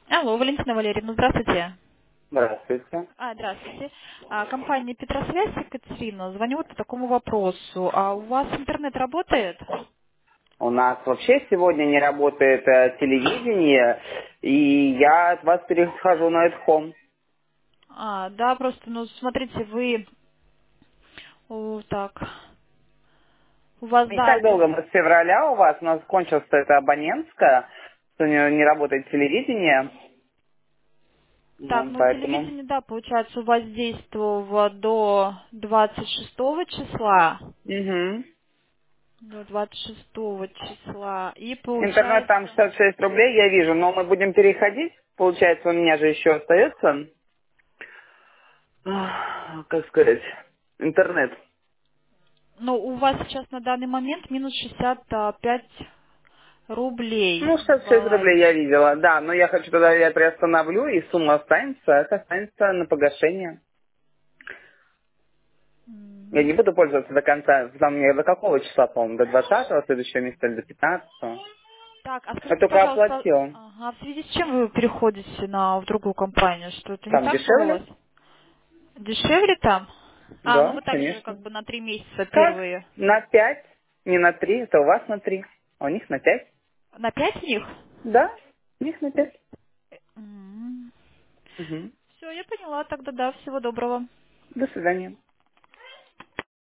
Алло, Валентина Валерьевна, здравствуйте. Здравствуйте. Здравствуйте. Компания Петросвязь, Екатерина, звоню вот по такому вопросу. А у вас интернет работает? У нас вообще сегодня не работает телевидение, и я от вас перехожу на Эдхом. Да, просто, ну, смотрите, вы... так, у вас, Не да, так долго, мы с февраля у нас кончилась эта абонентская, что не работает телевидение, так, ну, ну, поэтому... телевидение, да, получается, у вас действовало до 26 числа. Угу. До 26 числа. И Интернет там получается... 66 рублей, я вижу, но мы будем переходить. Получается, у меня же еще остается, как сказать, интернет. Ну, у вас сейчас на данный момент минус 65 рублей Ну, в 66 рублей балансе. я видела, да, но я хочу тогда, я приостановлю, и сумма останется, это останется на погашение. Я Мгм. не буду пользоваться до конца, там мне до какого числа, по-моему, до 20-го следующего месяца или до 15-го. Так, а Я скажите, только пожалуйста, оплатила. в связи с чем вы переходите в другую компанию? Что-то не Там так было у вас? дешевле? Дешевле там? Ну Да, вы также конечно. как бы на 3 месяца Как? первые. На 5, не на 3, это у вас на 3, а у них на 5. На 5 них? Да, у них на 5. Угу. Угу. Все, я поняла, тогда да, всего доброго. До свидания.